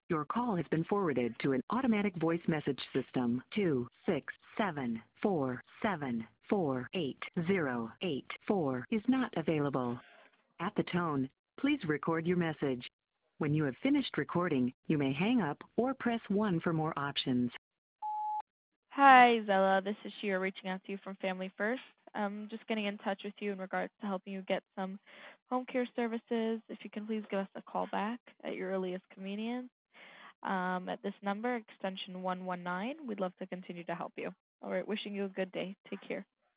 Your call has been forwarded to an automatic voice message system. 26747488084 is not available. At the tone, please record your message. When you have finished recording, you may hang up or press 1 for more options. Hi, Zella. This is Shira reaching out to you from Family First. I'm just getting in touch with you in regards to helping you get some home care services. If you can please give us a call back at your earliest convenience at this number, extension 119. We'd love to continue to help you. All right, wishing you a good day. Take care.